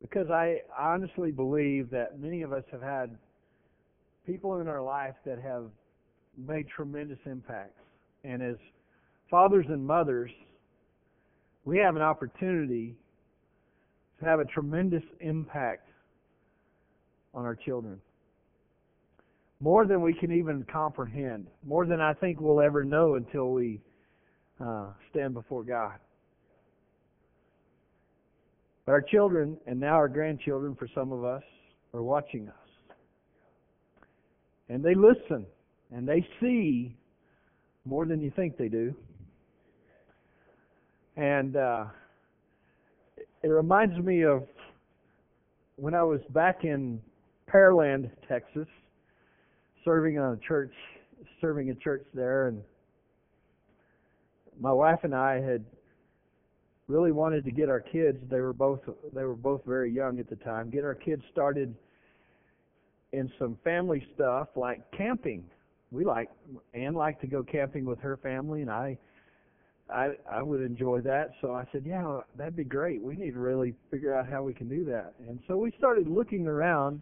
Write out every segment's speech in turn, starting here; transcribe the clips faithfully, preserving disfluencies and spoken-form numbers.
Because I honestly believe that many of us have had people in our life that have made tremendous impacts. And as fathers and mothers, we have an opportunity to have a tremendous impact on our children. More than we can even comprehend. More than I think we'll ever know until we uh, stand before God. But our children, and now our grandchildren for some of us, are watching us. And they listen, and they see more than you think they do. And uh, it reminds me of when I was back in Pearland, Texas, serving on a church, serving a church there, and my wife and I had really wanted to get our kids. They were both they were both very young at the time. Get our kids started in some family stuff like camping. We like Ann liked to go camping with her family, and I I I would enjoy that. So I said, yeah, that'd be great. We need to really figure out how we can do that. And so we started looking around.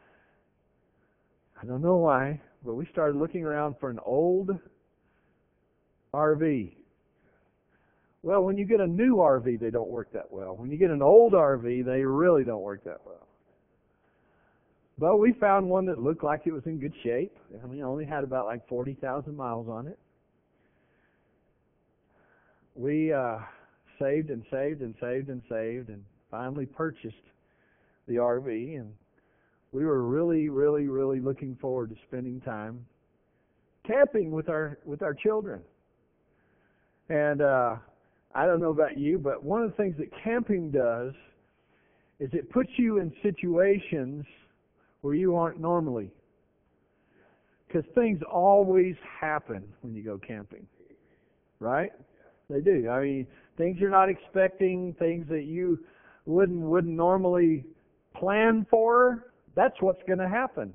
I don't know why, but we started looking around for an old R V. Well, when you get a new R V, they don't work that well. When you get an old R V, they really don't work that well. But we found one that looked like it was in good shape. I mean, it only had about like forty thousand miles on it. We uh, saved and saved and saved and saved and finally purchased the R V. And we were really, really, really looking forward to spending time camping with our with our children. And uh, I don't know about you, but one of the things that camping does is it puts you in situations where you aren't normally. Because things always happen when you go camping. Right? They do. I mean, things you're not expecting, things that you wouldn't wouldn't normally plan for, that's what's going to happen.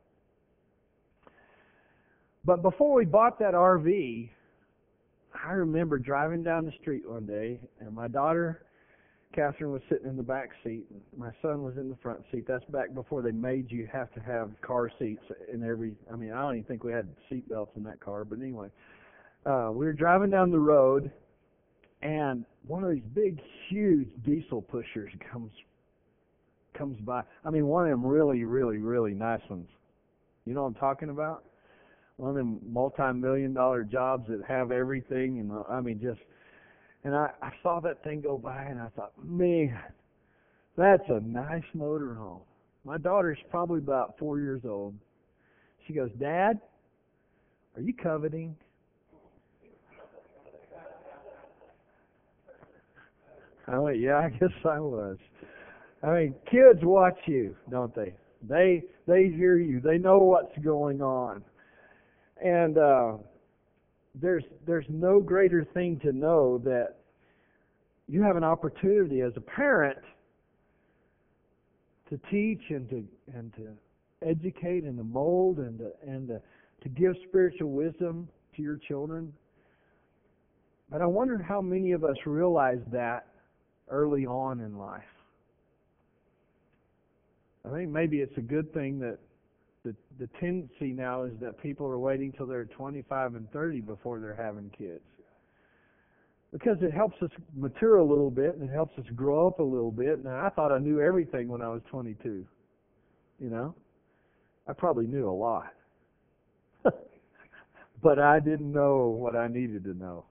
But before we bought that R V, I remember driving down the street one day, and my daughter, Catherine, was sitting in the back seat, and my son was in the front seat. That's back before they made you have to have car seats in every, I mean, I don't even think we had seat belts in that car, but anyway. Uh, we were driving down the road, and one of these big, huge diesel pushers comes comes by. I mean, one of them really, really, really nice ones. You know what I'm talking about? One of them multi-million dollar jobs that have everything, and I mean, just, and I, I saw that thing go by, and I thought, man, that's a nice motorhome. My daughter's probably about four years old. She goes, Dad, are you coveting? I went, yeah, I guess I was. I mean, kids watch you, don't they? They they hear you. They know what's going on. And uh, there's there's no greater thing to know that you have an opportunity as a parent to teach and to and to educate and to mold and to, and to, to give spiritual wisdom to your children. But I wonder how many of us realize that early on in life. I think maybe it's a good thing that the the tendency now is that people are waiting till they're twenty-five and thirty before they're having kids. Because it helps us mature a little bit and it helps us grow up a little bit. And I thought I knew everything when I was twenty-two. You know? I probably knew a lot. But I didn't know what I needed to know.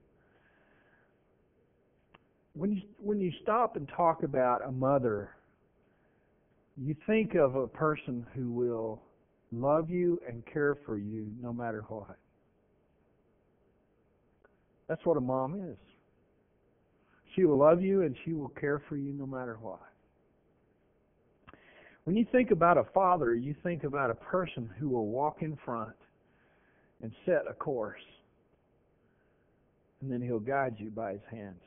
When you when you stop and talk about a mother, you think of a person who will love you and care for you no matter what. That's what a mom is. She will love you and she will care for you no matter what. When you think about a father, you think about a person who will walk in front and set a course. And then he'll guide you by his hands.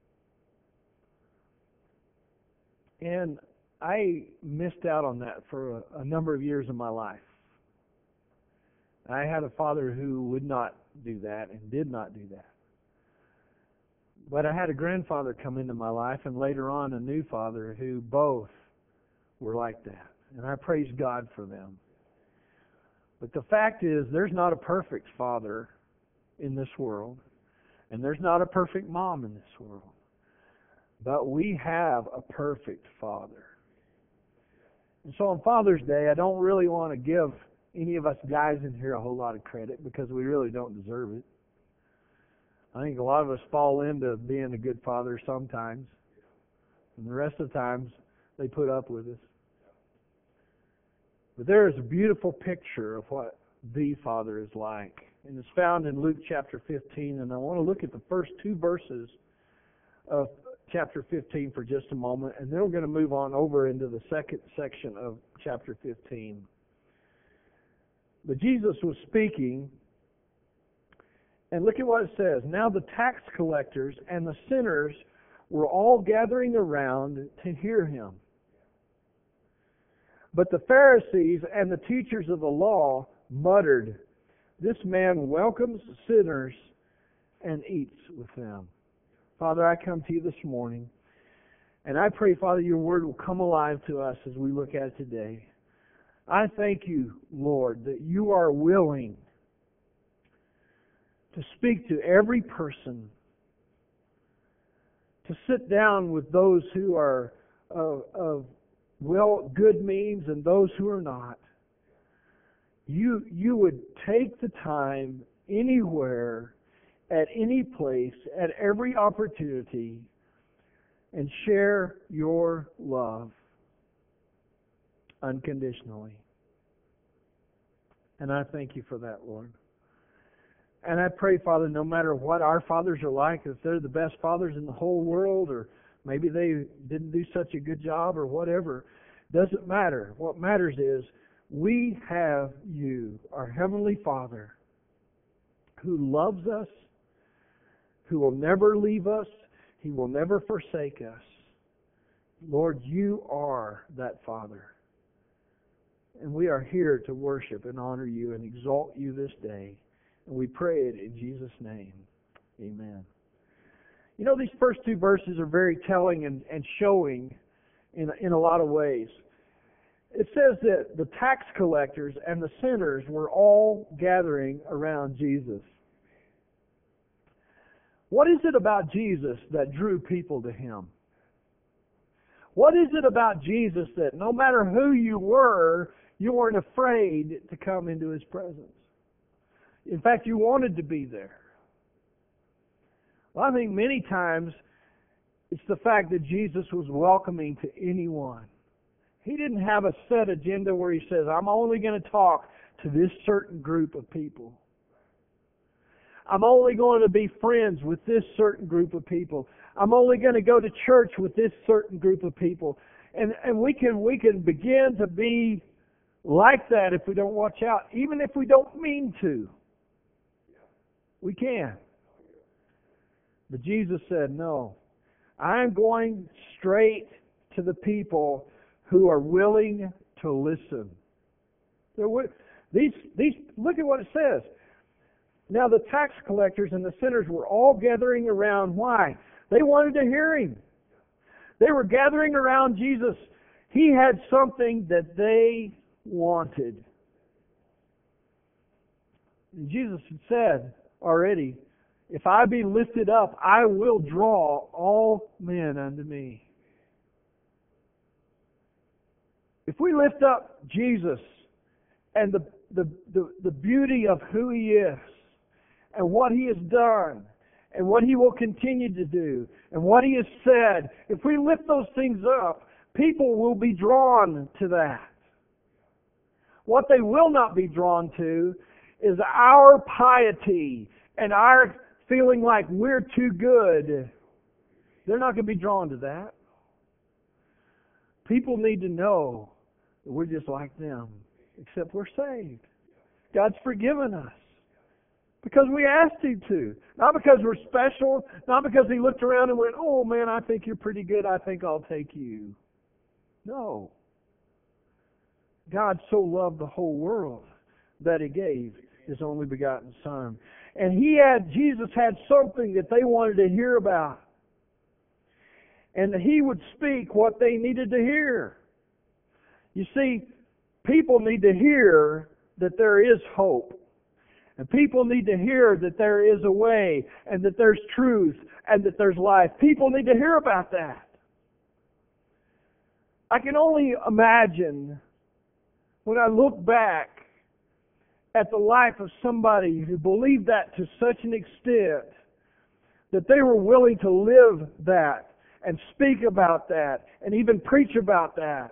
And I missed out on that for a, a number of years of my life. I had a father who would not do that and did not do that. But I had a grandfather come into my life, and later on a new father, who both were like that. And I praise God for them. But the fact is, there's not a perfect father in this world, and there's not a perfect mom in this world. But we have a perfect Father. And so on Father's Day, I don't really want to give any of us guys in here a whole lot of credit, because we really don't deserve it. I think a lot of us fall into being a good father sometimes, and the rest of the times they put up with us. But there is a beautiful picture of what the Father is like. And it's found in Luke chapter fifteen. And I want to look at the first two verses of chapter fifteen for just a moment. And then we're going to move on over into the second section of chapter fifteen. But Jesus was speaking. And look at what it says. Now the tax collectors and the sinners were all gathering around to hear him. But the Pharisees and the teachers of the law muttered, "This man welcomes sinners and eats with them." Father, I come to you this morning, and I pray, Father, your word will come alive to us as we look at it today. I thank you, Lord, that you are willing to speak to every person, to sit down with those who are of, of well, good means and those who are not. You, you would take the time anywhere, at any place, at every opportunity, and share your love unconditionally. And I thank you for that, Lord. And I pray, Father, no matter what our fathers are like, if they're the best fathers in the whole world, or maybe they didn't do such a good job or whatever, doesn't matter. What matters is we have you, our Heavenly Father, who loves us, who will never leave us, He will never forsake us. Lord, you are that Father. And we are here to worship and honor you and exalt you this day. And we pray it in Jesus' name. Amen. You know, these first two verses are very telling and, and showing in, in a lot of ways. It says that the tax collectors and the sinners were all gathering around Jesus. What is it about Jesus that drew people to Him? What is it about Jesus that no matter who you were, you weren't afraid to come into His presence? In fact, you wanted to be there. Well, I think many times it's the fact that Jesus was welcoming to anyone. He didn't have a set agenda where He says, I'm only going to talk to this certain group of people. I'm only going to be friends with this certain group of people. I'm only going to go to church with this certain group of people. And and we can we can begin to be like that if we don't watch out, even if we don't mean to. We can. But Jesus said, no, I'm going straight to the people who are willing to listen. These, these, look at what it says. Now the tax collectors and the sinners were all gathering around. Why? They wanted to hear Him. They were gathering around Jesus. He had something that they wanted. And Jesus had said already, if I be lifted up, I will draw all men unto me. If we lift up Jesus and the, the, the, the beauty of who He is and what He has done and what He will continue to do and what He has said, if we lift those things up, people will be drawn to that. What they will not be drawn to is our piety and our feeling like we're too good. They're not going to be drawn to that. People need to know that we're just like them, except we're saved. God's forgiven us because we asked Him to. Not because we're special, not because He looked around and went, oh man, I think you're pretty good, I think I'll take you. No. God so loved the whole world that He gave His only begotten Son. And he had, Jesus had something that they wanted to hear about. And he would speak what they needed to hear. You see, people need to hear that there is hope. And people need to hear that there is a way, and that there's truth, and that there's life. People need to hear about that. I can only imagine when I look back at the life of somebody who believed that to such an extent that they were willing to live that and speak about that and even preach about that.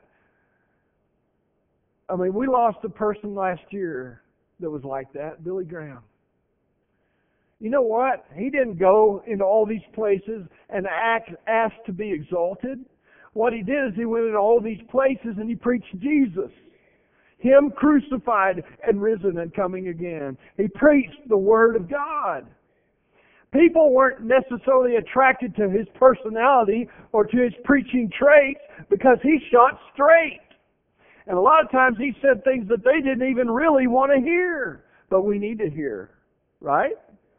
I mean, we lost a person last year that was like that, Billy Graham. You know what? He didn't go into all these places and act, ask to be exalted. What he did is he went into all these places and he preached Jesus. Him crucified and risen and coming again. He preached the Word of God. People weren't necessarily attracted to his personality or to his preaching traits because he shot straight. And a lot of times he said things that they didn't even really want to hear. But we need to hear. Right?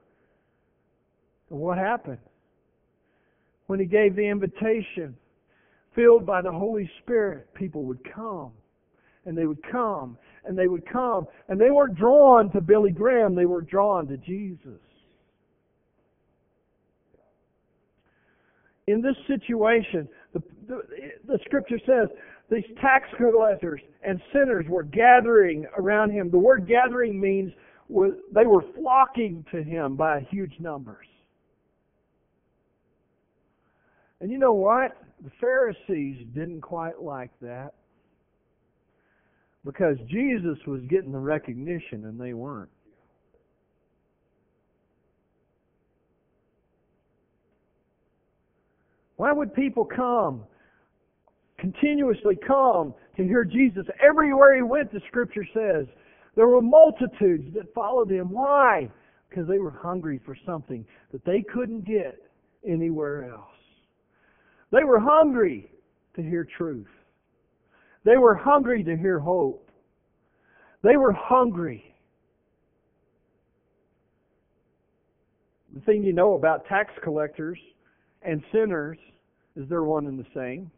And what happened? When he gave the invitation, filled by the Holy Spirit, people would come. And they would come, and they would come. And they weren't drawn to Billy Graham, they were drawn to Jesus. In this situation, the, the, the Scripture says, these tax collectors and sinners were gathering around him. The word gathering means they were flocking to him by huge numbers. And you know what? The Pharisees didn't quite like that. Because Jesus was getting the recognition and they weren't. Why would people come, continuously come to hear Jesus? Everywhere he went, the Scripture says, there were multitudes that followed him. Why? Because they were hungry for something that they couldn't get anywhere else. They were hungry to hear truth. They were hungry to hear hope. They were hungry. The thing you know about tax collectors and sinners is they're one and the same.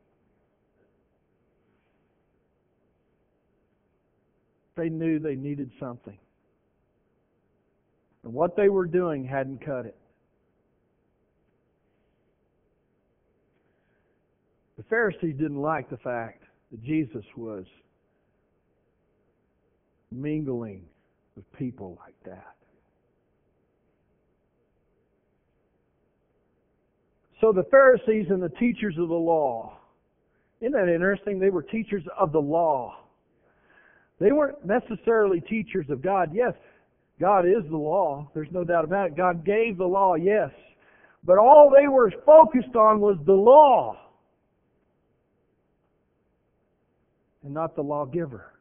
They knew they needed something. And what they were doing hadn't cut it. The Pharisees didn't like the fact that Jesus was mingling with people like that. So the Pharisees and the teachers of the law, isn't that interesting? They were teachers of the law. They weren't necessarily teachers of God. Yes, God is the law. There's no doubt about it. God gave the law, yes. But all they were focused on was the law and not the lawgiver.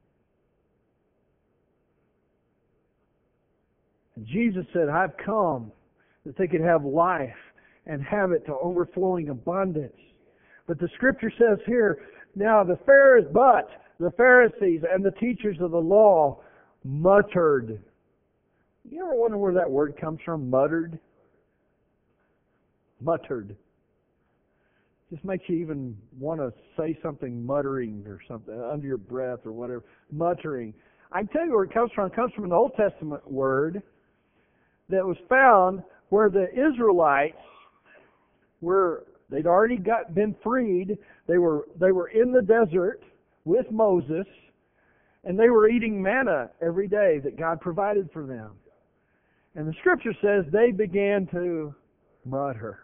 And Jesus said, I've come that they could have life and have it to overflowing abundance. But the Scripture says here, now the Pharisees, but the Pharisees and the teachers of the law muttered. You ever wonder where that word comes from, muttered? Muttered. Just makes you even want to say something muttering or something under your breath or whatever. Muttering. I can tell you where it comes from. It comes from an Old Testament word that was found where the Israelites were, they'd already got been freed. They were they were in the desert with Moses, and they were eating manna every day that God provided for them. And the Scripture says they began to mutter.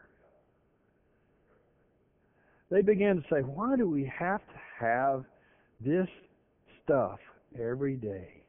They began to say, why do we have to have this stuff every day?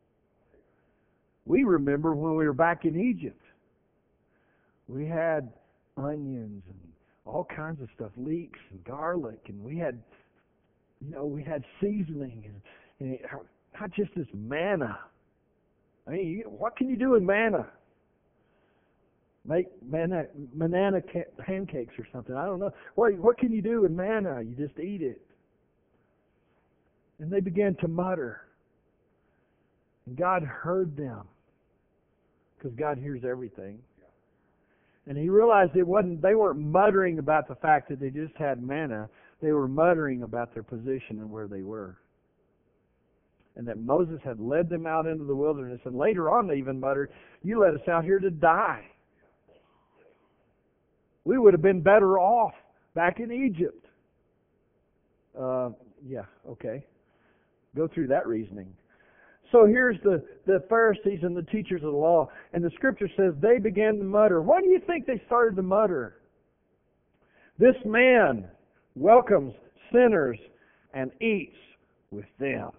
We remember when we were back in Egypt. We had onions and all kinds of stuff, leeks and garlic, and we had, you know, we had seasoning and, and it, not just this manna. I mean, you, what can you do with manna? Make manna, banana pancakes or something. I don't know. What, what can you do with manna? You just eat it. And they began to mutter. And God heard them. because God hears everything. And he realized it wasn't, they weren't muttering about the fact that they just had manna. They were muttering about their position and where they were. And that Moses had led them out into the wilderness. And later on they even muttered, you led us out here to die. We would have been better off back in Egypt. Uh, yeah, okay. Go through that reasoning. So here's the, the Pharisees and the teachers of the law. And the Scripture says they began to mutter. Why do you think they started to mutter? This man welcomes sinners and eats with them.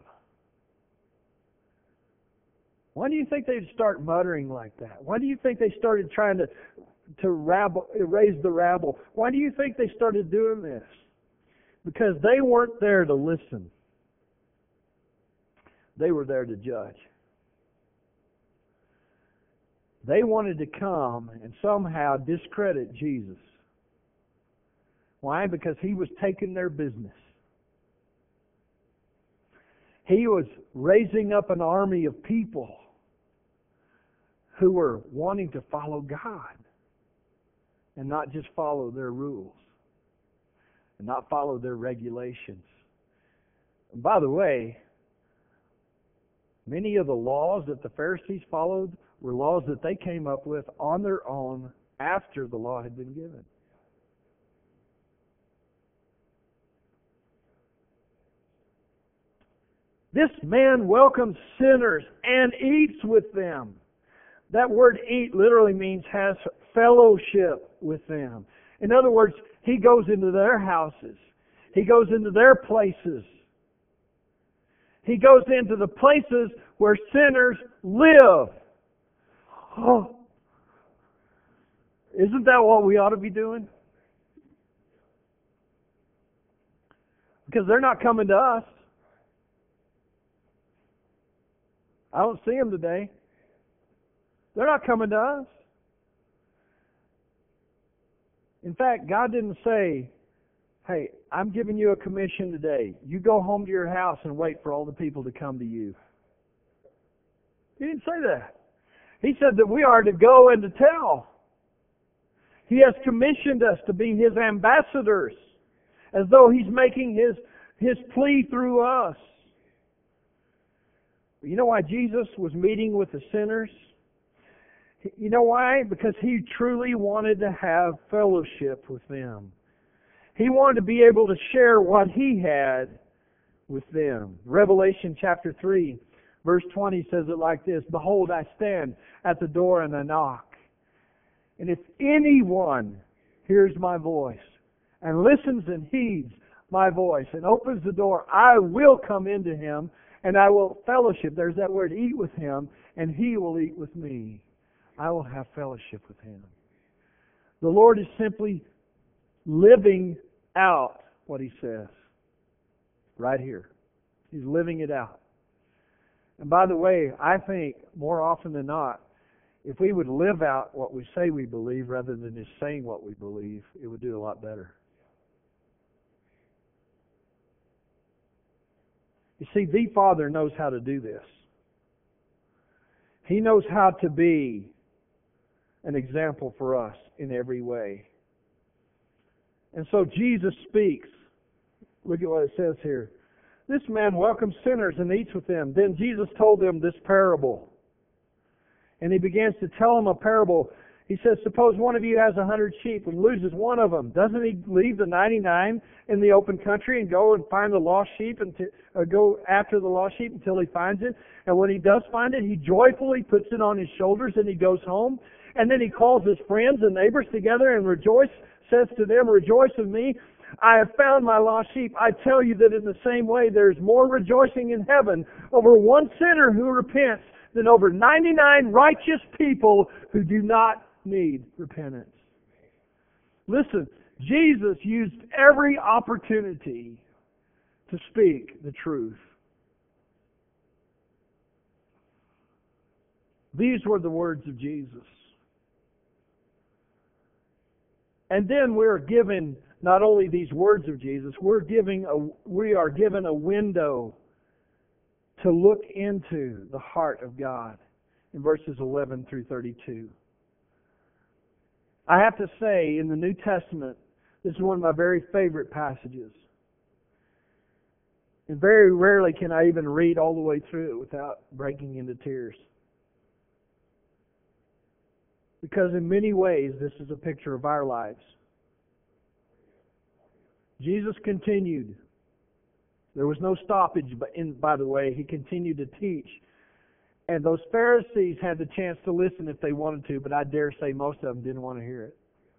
Why do you think they'd start muttering like that? Why do you think they started trying to, to rabble, raise the rabble? Why do you think they started doing this? Because they weren't there to listen. They were there to judge. They wanted to come and somehow discredit Jesus. Why? Because he was taking their business. He was raising up an army of people who were wanting to follow God and not just follow their rules and not follow their regulations. And by the way, many of the laws that the Pharisees followed were laws that they came up with on their own after the law had been given. This man welcomes sinners and eats with them. That word eat literally means has fellowship with them. In other words, he goes into their houses. He goes into their places. He goes into the places where sinners live. Oh, isn't that what we ought to be doing? Because they're not coming to us. I don't see them today. They're not coming to us. In fact, God didn't say, hey, I'm giving you a commission today. You go home to your house and wait for all the people to come to you. He didn't say that. He said that we are to go and to tell. He has commissioned us to be His ambassadors, as though He's making His, His plea through us. You know why Jesus was meeting with the sinners? You know why? Because He truly wanted to have fellowship with them. He wanted to be able to share what He had with them. Revelation chapter three, verse twenty says it like this: Behold, I stand at the door and I knock. And if anyone hears my voice and listens and heeds my voice and opens the door, I will come into him and I will fellowship. There's that word, eat with him, and he will eat with me. I will have fellowship with him. The Lord is simply living out what He says right here. He's living it out. And by the way, I think more often than not, if we would live out what we say we believe rather than just saying what we believe, it would do a lot better. You see, the Father knows how to do this. He knows how to be an example for us in every way. And so Jesus speaks. Look at what it says here. This man welcomes sinners and eats with them. Then Jesus told them this parable. And He begins to tell them a parable. He says, suppose one of you has a hundred sheep and loses one of them. Doesn't he leave the ninety-nine in the open country and go and find the lost sheep and to, uh, go after the lost sheep until he finds it? And when he does find it, he joyfully puts it on his shoulders and he goes home. And then he calls his friends and neighbors together and rejoice, says to them, rejoice with me, I have found my lost sheep. I tell you that in the same way there's more rejoicing in heaven over one sinner who repents than over ninety-nine righteous people who do not need repentance. Listen, Jesus used every opportunity to speak the truth. These were the words of Jesus. And then we're given not only these words of Jesus, we're giving a, we are given a window to look into the heart of God in verses eleven through thirty-two. I have to say, in the New Testament, this is one of my very favorite passages. And very rarely can I even read all the way through it without breaking into tears. Because in many ways, this is a picture of our lives. Jesus continued. There was no stoppage, but in, by the way, He continued to teach. And those Pharisees had the chance to listen if they wanted to, but I dare say most of them didn't want to hear it.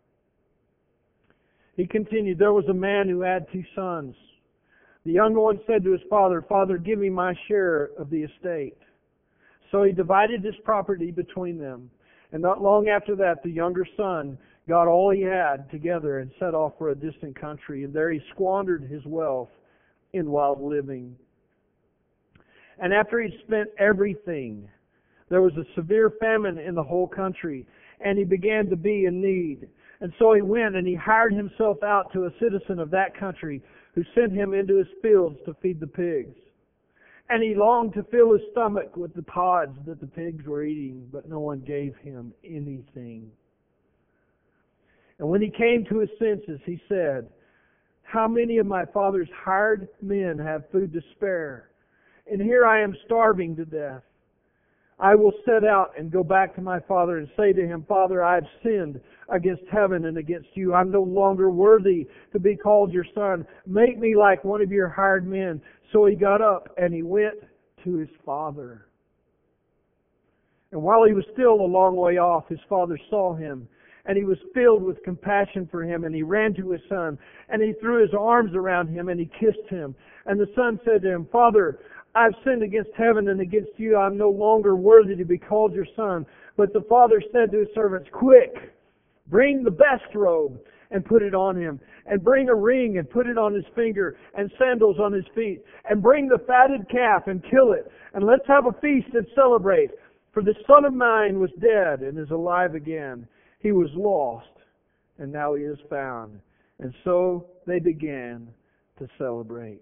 He continued, there was a man who had two sons. The younger one said to his father, Father, give me my share of the estate. So he divided his property between them. And not long after that, the younger son got all he had together and set off for a distant country. And there he squandered his wealth in wild living. And after he'd spent everything, there was a severe famine in the whole country, and he began to be in need. And so he went and he hired himself out to a citizen of that country who sent him into his fields to feed the pigs. And he longed to fill his stomach with the pods that the pigs were eating, but no one gave him anything. And when he came to his senses, he said, how many of my father's hired men have food to spare? And here I am starving to death. I will set out and go back to my father and say to him, Father, I have sinned against heaven and against you. I'm no longer worthy to be called your son. Make me like one of your hired men. So he got up and he went to his father. And while he was still a long way off, his father saw him. And he was filled with compassion for him, and he ran to his son, and he threw his arms around him, and he kissed him. And the son said to him, Father, I've sinned against heaven and against you. I'm no longer worthy to be called your son. But the father said to his servants, quick, bring the best robe and put it on him, and bring a ring and put it on his finger, and sandals on his feet, and bring the fatted calf and kill it, and let's have a feast and celebrate. For the son of mine was dead and is alive again. He was lost, and now he is found. And so they began to celebrate.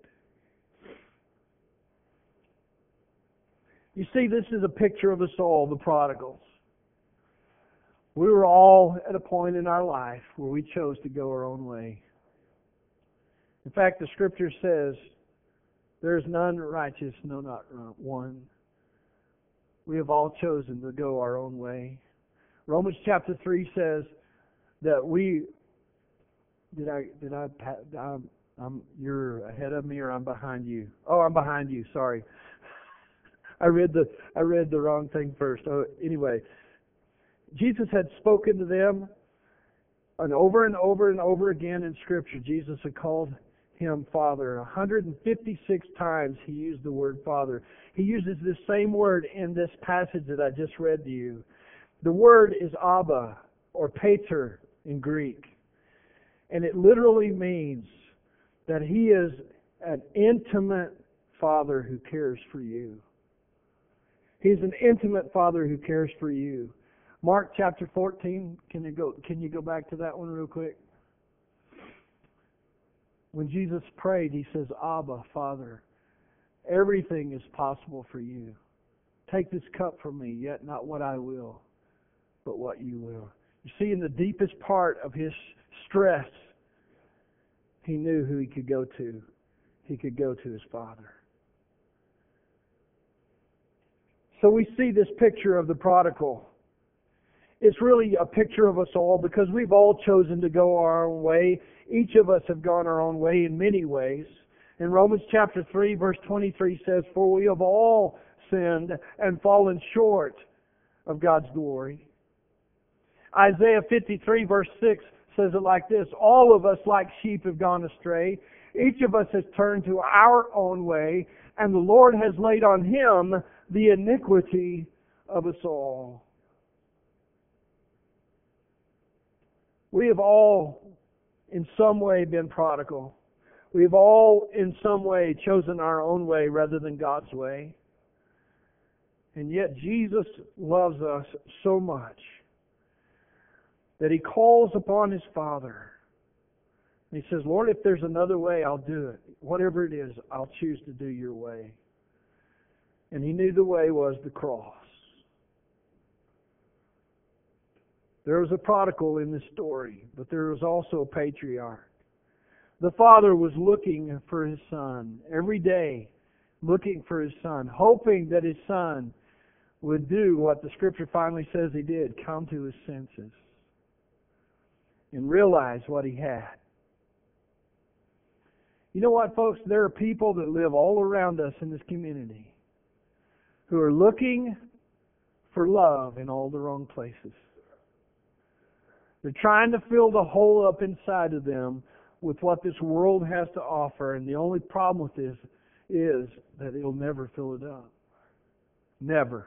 You see, this is a picture of us all, the prodigals. We were all at a point in our life where we chose to go our own way. In fact, the Scripture says, there is none righteous, no, not one. We have all chosen to go our own way. Romans chapter three says that we did I did I I'm, I'm you're ahead of me or I'm behind you. Oh, I'm behind you. Sorry, I read the I read the wrong thing first. Oh, anyway, Jesus had spoken to them, and over and over and over again in Scripture, Jesus had called him Father. one hundred fifty-six times he used the word Father. He uses this same word in this passage that I just read to you. The word is Abba, or Pater in Greek. And it literally means that He is an intimate Father who cares for you. He's an intimate Father who cares for you. Mark chapter fourteen, can you go, can you go back to that one real quick? When Jesus prayed, He says, Abba, Father, everything is possible for you. Take this cup from me, yet not what I will, but what you will. You see, in the deepest part of his stress, he knew who he could go to. He could go to his Father. So we see this picture of the prodigal. It's really a picture of us all because we've all chosen to go our own way. Each of us have gone our own way in many ways. In Romans chapter three, verse twenty-three says, For we have all sinned and fallen short of God's glory. Isaiah fifty-three verse six says it like this, All of us like sheep have gone astray. Each of us has turned to our own way, and the Lord has laid on Him the iniquity of us all. We have all in some way been prodigal. We have all in some way chosen our own way rather than God's way. And yet Jesus loves us so much that He calls upon His Father. And He says, Lord, if there's another way, I'll do it. Whatever it is, I'll choose to do your way. And He knew the way was the cross. There was a prodigal in this story, but there was also a patriarch. The father was looking for his son every day, looking for his son, hoping that his son would do what the Scripture finally says he did, come to his senses and realize what he had. You know what, folks? There are people that live all around us in this community who are looking for love in all the wrong places. They're trying to fill the hole up inside of them with what this world has to offer, and the only problem with this is that it'll never fill it up. Never.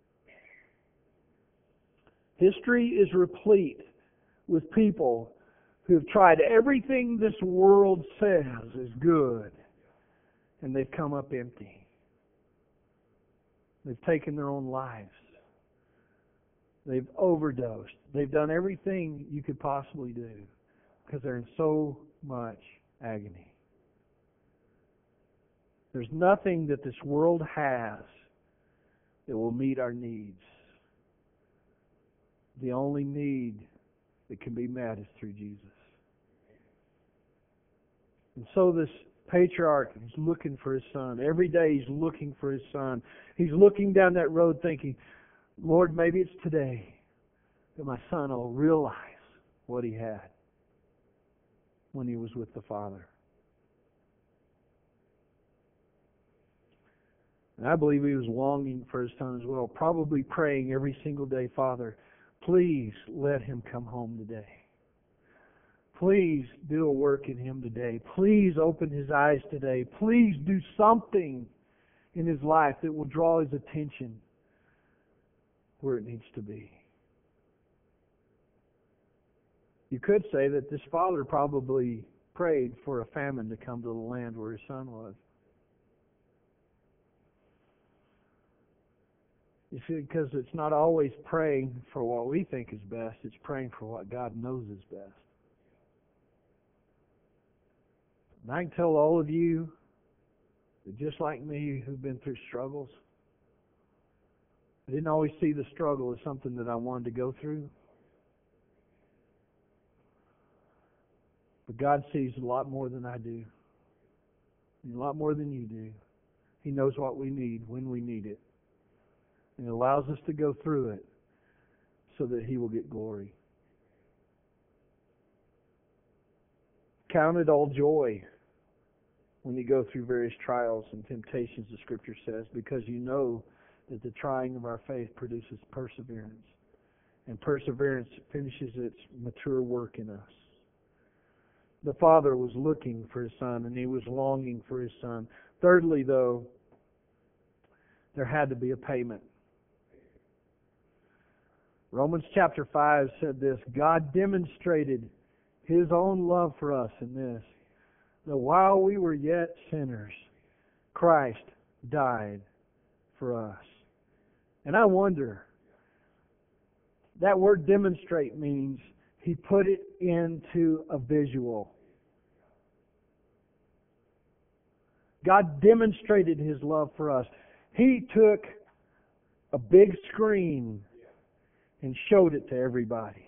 History is replete with people who have tried everything this world says is good, and they've come up empty. They've taken their own lives. They've overdosed. They've done everything you could possibly do because they're in so much agony. There's nothing that this world has that will meet our needs. The only need that can be met is through Jesus. And so this patriarch is looking for his son. Every day he's looking for his son. He's looking down that road thinking, Lord, maybe it's today that my son will realize what he had when he was with the Father. And I believe he was longing for his son as well, probably praying every single day, Father, please let him come home today. Please do a work in him today. Please open his eyes today. Please do something in his life that will draw his attention where it needs to be. You could say that this father probably prayed for a famine to come to the land where his son was. You see, because it's not always praying for what we think is best, it's praying for what God knows is best. And I can tell all of you that just like me who've been through struggles, I didn't always see the struggle as something that I wanted to go through. But God sees a lot more than I do. And a lot more than you do. He knows what we need when we need it. And He allows us to go through it so that He will get glory. Count it all joy when you go through various trials and temptations, the Scripture says, because you know that the trying of our faith produces perseverance. And perseverance finishes its mature work in us. The father was looking for his son, and he was longing for his son. Thirdly, though, there had to be a payment. Romans chapter five said this, God demonstrated His own love for us in this, that while we were yet sinners, Christ died for us. And I wonder, that word demonstrate means He put it into a visual. God demonstrated His love for us. He took a big screen and showed it to everybody.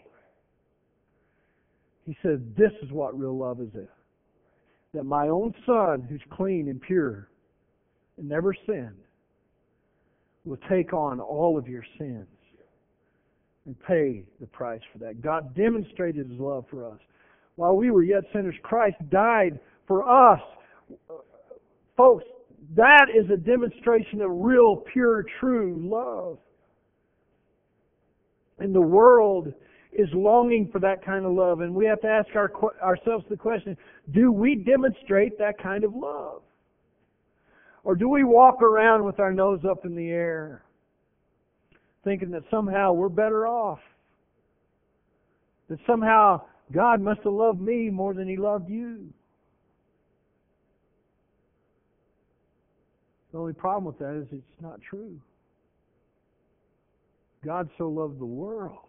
He said, this is what real love is. That my own son, who's clean and pure and never sinned, will take on all of your sins and pay the price for that. God demonstrated His love for us. While we were yet sinners, Christ died for us. Folks, that is a demonstration of real, pure, true love. And the world is longing for that kind of love. And we have to ask our, ourselves the question, do we demonstrate that kind of love? Or do we walk around with our nose up in the air, thinking that somehow we're better off? That somehow God must have loved me more than He loved you? The only problem with that is it's not true. God so loved the world.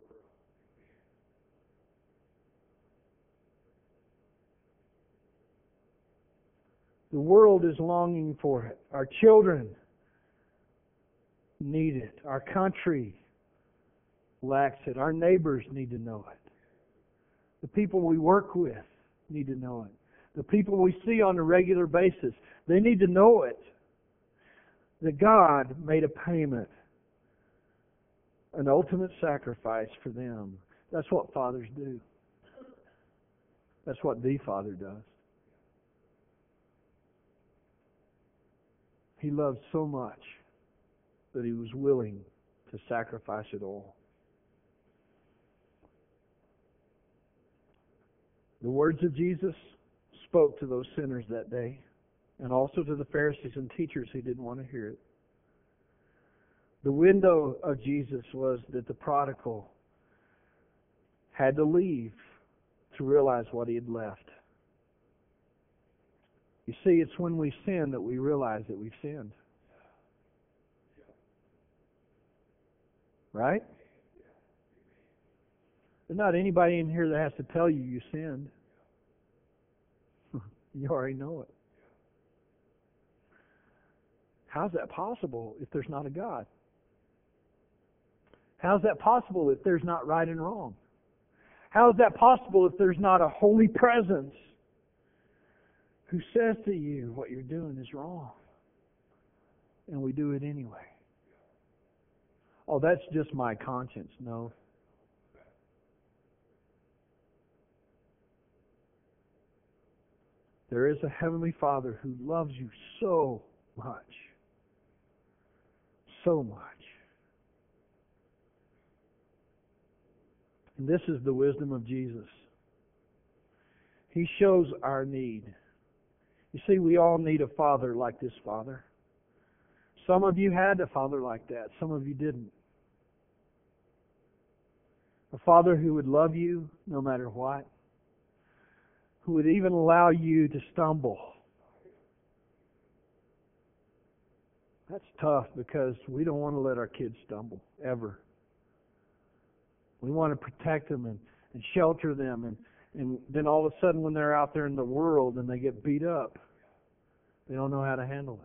The world is longing for it. Our children need it. Our country lacks it. Our neighbors need to know it. The people we work with need to know it. The people we see on a regular basis, they need to know it. That God made a payment, an ultimate sacrifice for them. That's what fathers do. That's what the Father does. He loved so much that He was willing to sacrifice it all. The words of Jesus spoke to those sinners that day, and also to the Pharisees and teachers who didn't want to hear it. The window of Jesus was that the prodigal had to leave to realize what he had left. You see, it's when we sin that we realize that we've sinned. Right? There's not anybody in here that has to tell you you sinned. You already know it. How's that possible if there's not a God? How's that possible if there's not right and wrong? How is that possible if there's not a holy presence who says to you what you're doing is wrong? And we do it anyway. Oh, that's just my conscience. No. There is a Heavenly Father who loves you so much. So much. And this is the wisdom of Jesus. He shows our need. You see, we all need a father like this father. Some of you had a father like that. Some of you didn't. A father who would love you no matter what. Who would even allow you to stumble. That's tough because we don't want to let our kids stumble, ever. We want to protect them and, and shelter them. And, and then all of a sudden when they're out there in the world and they get beat up, they don't know how to handle it.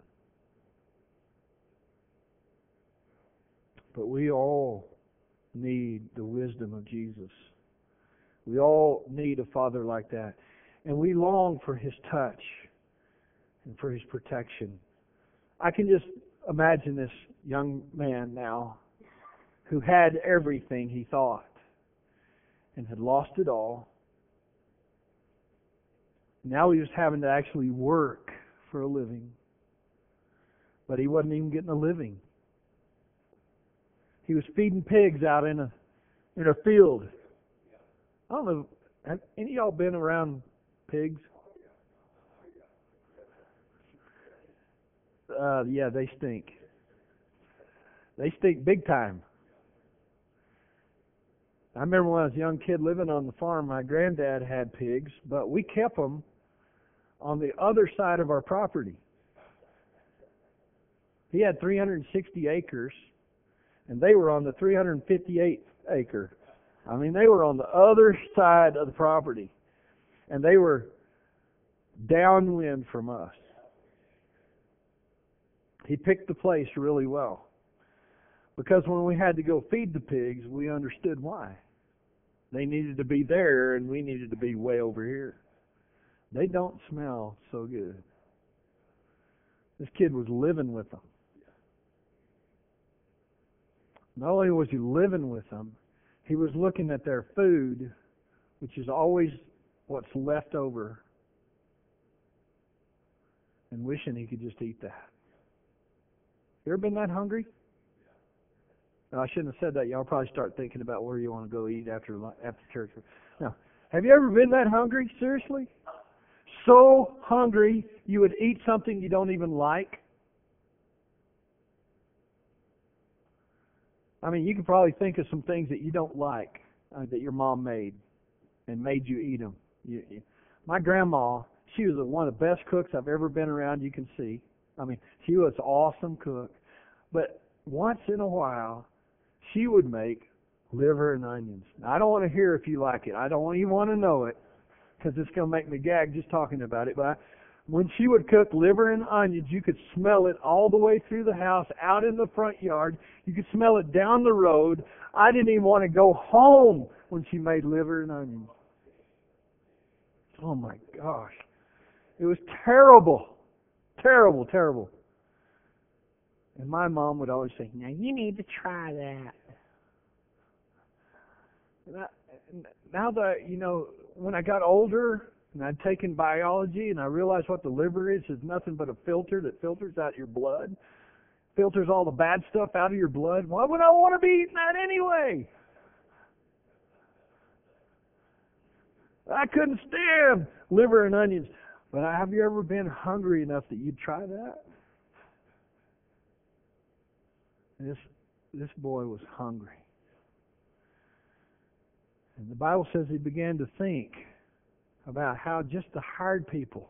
But we all need the wisdom of Jesus. We all need a father like that. And we long for His touch and for His protection. I can just imagine this young man now who had everything he thought and had lost it all. Now he was having to actually work for a living. But he wasn't even getting a living. He was feeding pigs out in a in a field. I don't know, have any of y'all been around pigs? Uh, yeah, they stink. They stink big time. I remember when I was a young kid living on the farm, my granddad had pigs, but we kept them on the other side of our property. He had three hundred sixty acres, and they were on the three hundred fifty-eighth acre. I mean, they were on the other side of the property, and they were downwind from us. He picked the place really well, because when we had to go feed the pigs, we understood why. They needed to be there, and we needed to be way over here. They don't smell so good. This kid was living with them. Not only was he living with them, he was looking at their food, which is always what's left over, and wishing he could just eat that. You ever been that hungry? No, I shouldn't have said that. Y'all probably start thinking about where you want to go eat after after church. No. Have you ever been that hungry? Seriously? So hungry you would eat something you don't even like? I mean, you could probably think of some things that you don't like uh, that your mom made and made you eat them. You, you, my grandma, she was one of the best cooks I've ever been around, you can see. I mean, she was an awesome cook. But once in a while, she would make liver and onions. Now, I don't want to hear if you like it. I don't even want to know it because it's going to make me gag just talking about it. But I, When she would cook liver and onions, you could smell it all the way through the house, out in the front yard. You could smell it down the road. I didn't even want to go home when she made liver and onions. Oh my gosh. It was terrible. Terrible, terrible. And my mom would always say, now you need to try that. And I, now that, you know, when I got older and I'd taken biology and I realized what the liver is, is nothing but a filter that filters out your blood, filters all the bad stuff out of your blood. Why would I want to be eating that anyway? I couldn't stand liver and onions. But have you ever been hungry enough that you'd try that? This this boy was hungry. And the Bible says he began to think about how just the hired people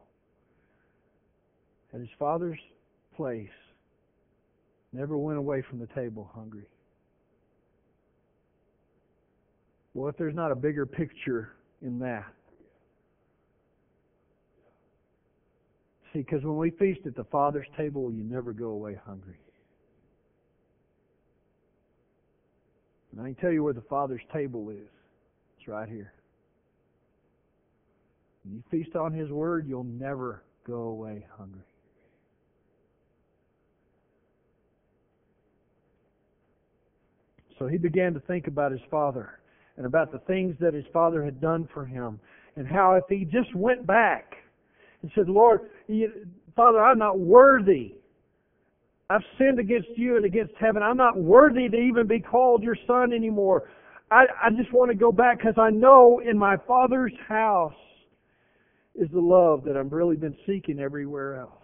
at his father's place never went away from the table hungry. Well, if there's not a bigger picture in that. See, because when we feast at the Father's table, you never go away hungry. And I can tell you where the Father's table is. It's right here. When you feast on His Word, you'll never go away hungry. So he began to think about his father and about the things that his father had done for him, and how if he just went back and said, Lord, Father, I'm not worthy. I've sinned against you and against heaven. I'm not worthy to even be called your son anymore. I, I just want to go back because I know in my Father's house is the love that I've really been seeking everywhere else.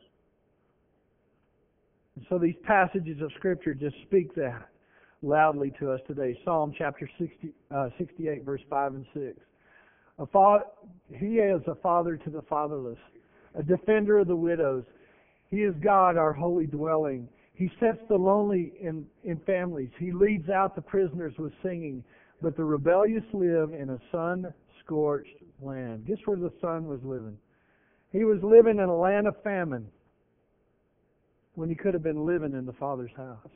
And so these passages of Scripture just speak that loudly to us today. Psalm chapter sixty, uh, sixty-eight, verse five and six. A fa- he is a father to the fatherless, a defender of the widows. He is God, our holy dwelling. He sets the lonely in, in families. He leads out the prisoners with singing. But the rebellious live in a sun-scorched land. Guess where the son was living? He was living in a land of famine when he could have been living in the Father's house.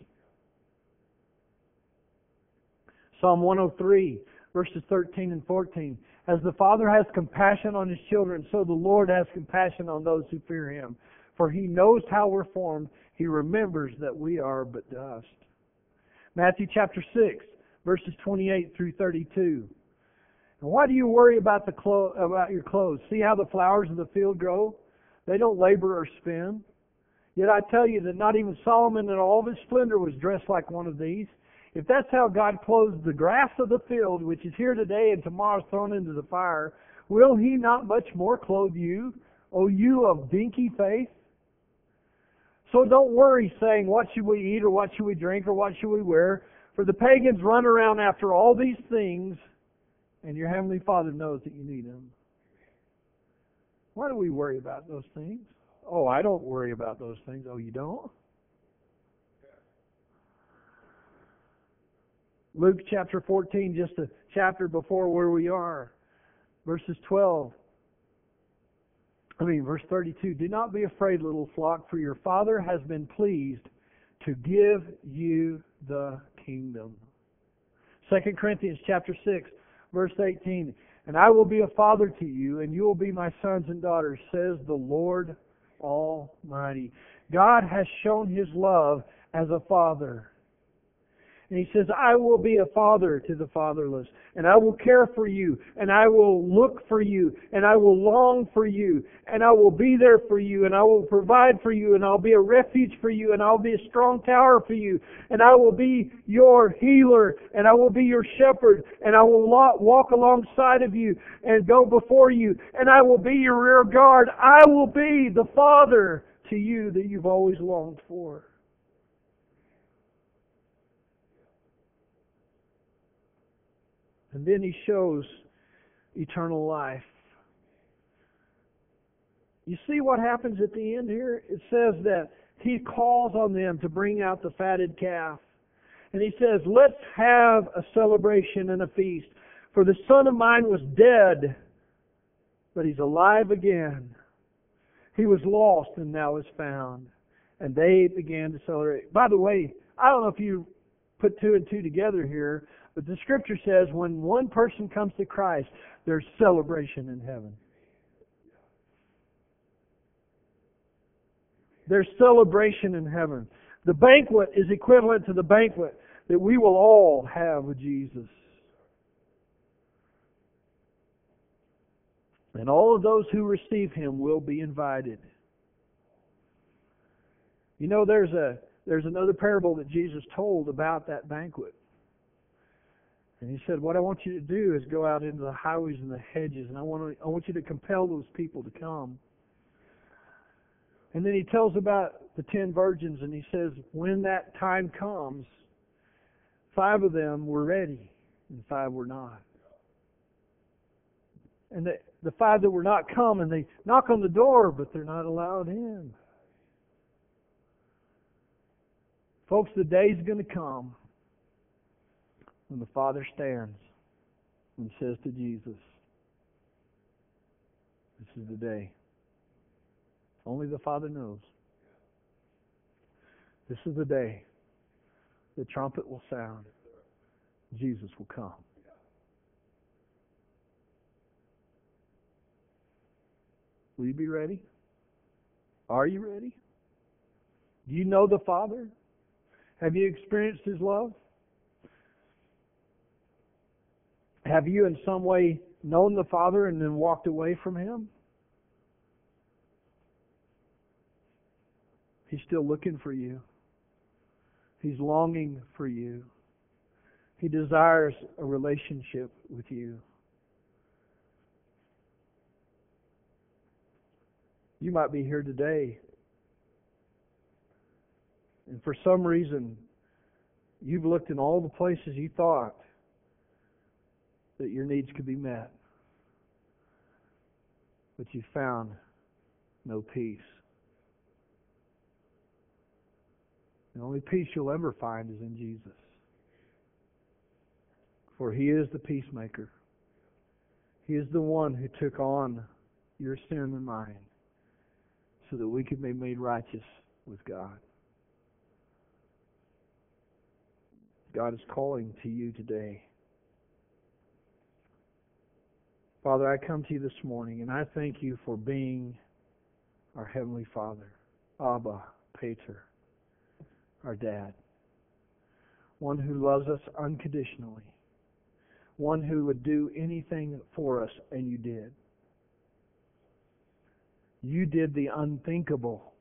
Psalm one oh three, verses thirteen and fourteen. As the Father has compassion on His children, so the Lord has compassion on those who fear Him. For He knows how we're formed. He remembers that we are but dust. Matthew chapter six, verses twenty-eight through thirty-two. And why do you worry about the clo- about your clothes? See how the flowers of the field grow? They don't labor or spin. Yet I tell you that not even Solomon in all of his splendor was dressed like one of these. If that's how God clothes the grass of the field, which is here today and tomorrow is thrown into the fire, will He not much more clothe you, O you of dinky faith? So don't worry saying, what should we eat, or what should we drink, or what should we wear? For the pagans run around after all these things, and your Heavenly Father knows that you need them. Why do we worry about those things? Oh, I don't worry about those things. Oh, you don't? Luke chapter fourteen, just a chapter before where we are. Verses twelve. I mean, verse thirty-two. Do not be afraid, little flock, for your Father has been pleased to give you the kingdom. Second Corinthians chapter six, verse eighteen. And I will be a father to you, and you will be my sons and daughters, says the Lord Almighty. God has shown His love as a father. And He says, I will be a father to the fatherless, and I will care for you, and I will look for you, and I will long for you, and I will be there for you, and I will provide for you, and I'll be a refuge for you, and I'll be a strong tower for you, and I will be your healer, and I will be your shepherd, and I will walk alongside of you and go before you, and I will be your rear guard. I will be the father to you that you've always longed for. And then He shows eternal life. You see what happens at the end here? It says that He calls on them to bring out the fatted calf. And He says, let's have a celebration and a feast. For the son of mine was dead, but he's alive again. He was lost and now is found. And they began to celebrate. By the way, I don't know if you put two and two together here, but the Scripture says when one person comes to Christ, there's celebration in heaven. There's celebration in heaven. The banquet is equivalent to the banquet that we will all have with Jesus. And all of those who receive Him will be invited. You know, there's a there's another parable that Jesus told about that banquet. And He said, what I want you to do is go out into the highways and the hedges, and I want to, I want you to compel those people to come. And then He tells about the ten virgins, and He says, when that time comes, five of them were ready, and five were not. And the, the five that were not come, and they knock on the door, but they're not allowed in. Folks, the day's going to come when the Father stands and says to Jesus, this is the day. Only the Father knows. This is the day. The trumpet will sound. Jesus will come. Will you be ready? Are you ready? Do you know the Father? Have you experienced His love? Have you in some way known the Father and then walked away from Him? He's still looking for you. He's longing for you. He desires a relationship with you. You might be here today, and for some reason, you've looked in all the places you thought that your needs could be met, but you found no peace. The only peace you'll ever find is in Jesus. For He is the peacemaker. He is the one who took on your sin and mine so that we could be made righteous with God. God is calling to you today. Father, I come to you this morning and I thank you for being our Heavenly Father, Abba, Pater, our Dad. One who loves us unconditionally. One who would do anything for us, and you did. You did the unthinkable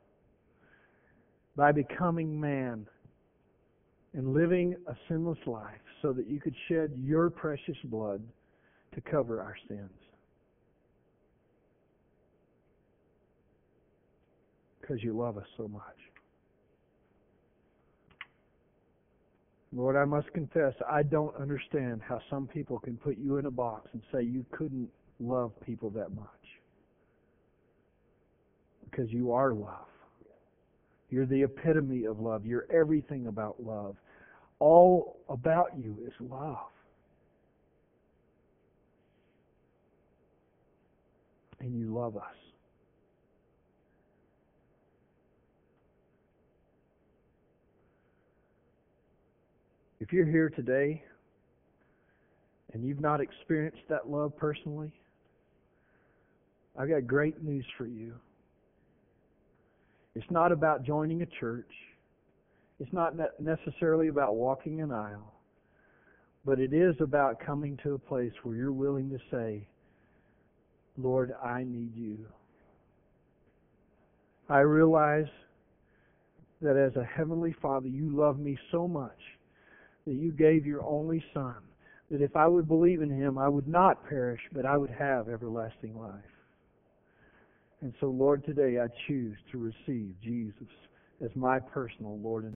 by becoming man and living a sinless life so that you could shed your precious blood to cover our sins. Because you love us so much. Lord, I must confess, I don't understand how some people can put you in a box and say you couldn't love people that much. Because you are love. You're the epitome of love. You're everything about love. All about you is love. And you love us. If you're here today and you've not experienced that love personally, I've got great news for you. It's not about joining a church. It's not necessarily about walking an aisle. But it is about coming to a place where you're willing to say, Lord, I need you. I realize that as a Heavenly Father, you love me so much that you gave your only Son, that if I would believe in Him, I would not perish, but I would have everlasting life. And so, Lord, today I choose to receive Jesus as my personal Lord and